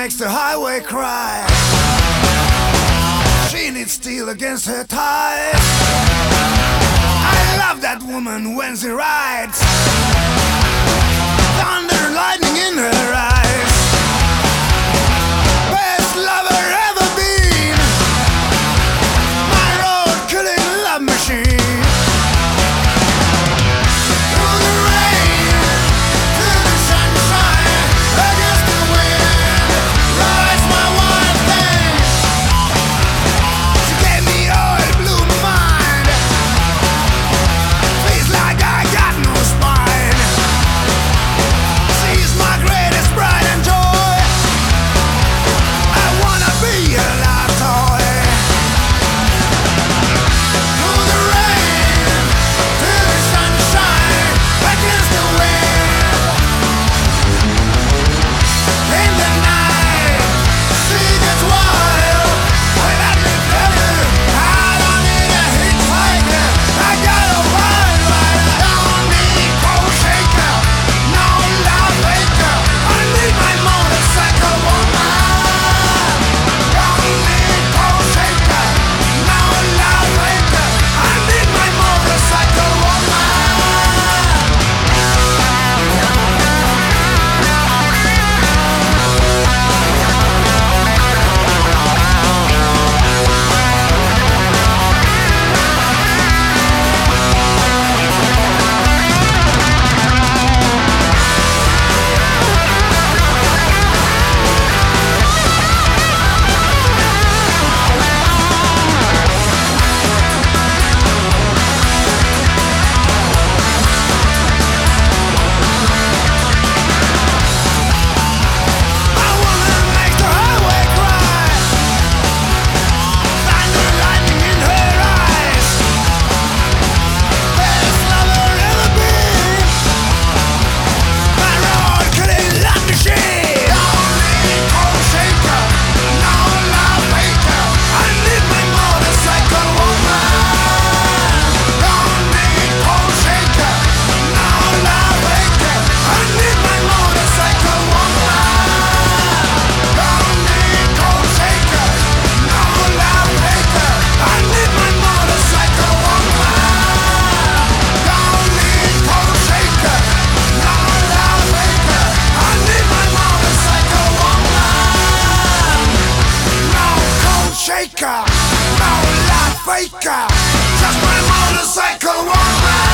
makes the highway cry. She needs steel against her thighs. I love that woman when she rides. Thunder, lightning in her eyes. Best lover ever been. My road killing love machine. No love faker, just my motorcycle woman.